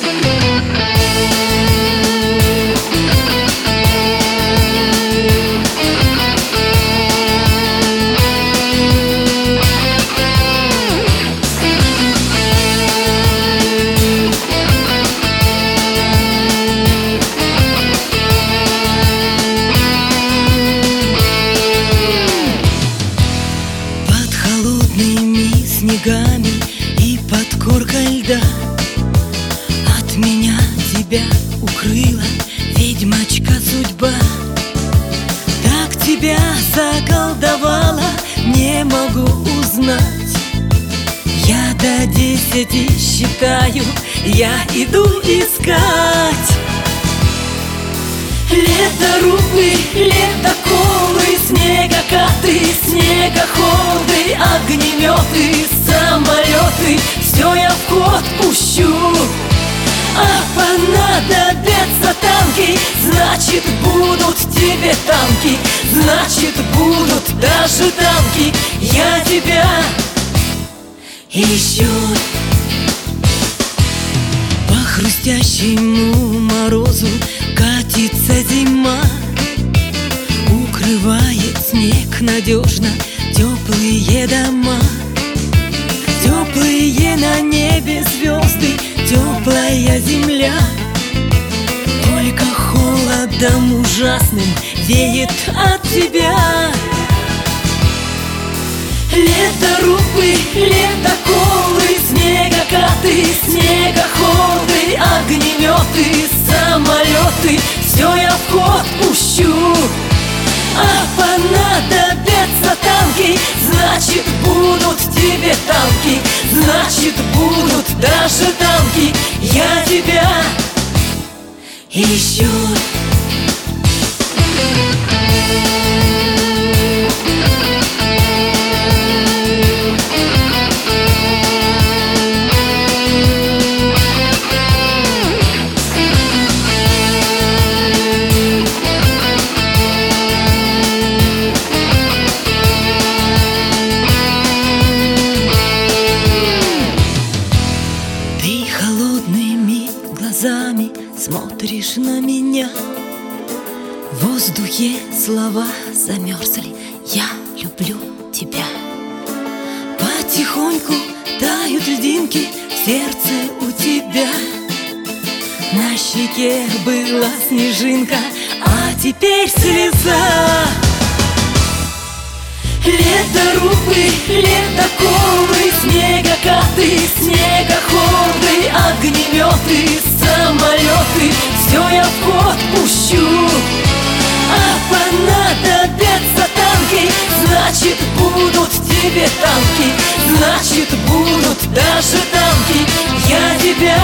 Снегами и под коркой льда от меня тебя укрыла ведьмочка судьба. Так тебя заколдовала, не могу узнать. Я до 10 считаю, я иду искать. Ледорубы, ледоколы, снегокаты, снегоходы, огнеметы, самолеты, все я в ход пущу. А понадобятся танки, значит будут тебе танки, значит будут даже танки. Я тебя ищу. По хрустящему морозу катится зима, укрывает снег надежно теплые дома. Теплые на небе звезды, теплая земля. Только холодом ужасным веет от тебя. Ледорубы, ледоколы, снегокаты, снегоходы, огнеметы, самолеты, все я в ход пущу. А понадобятся танки, значит будут тебе танки, значит будут даже танки. Я тебя ищу. Глазами смотришь на меня, в воздухе слова замерзли. Я люблю тебя. Потихоньку тают льдинки в сердце у тебя. На щеке была снежинка, а теперь слеза. Ледорубы, ледоколы, снегокаты, снегоходы, огнеметы, самолеты, все я в ход пущу. А понадобятся танки, значит будут тебе танки, значит будут даже танки. Я тебя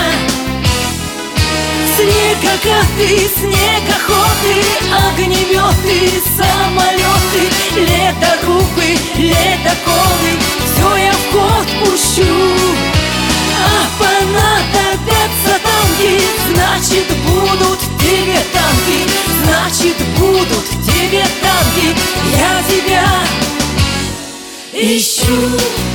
снегокаты, снегоходы, огнеметы, самолеты, ледорубы, ледоколы, все я в ход пущу. А понадобятся танки, значит будут тебе танки, значит будут тебе танки. Я тебя ищу.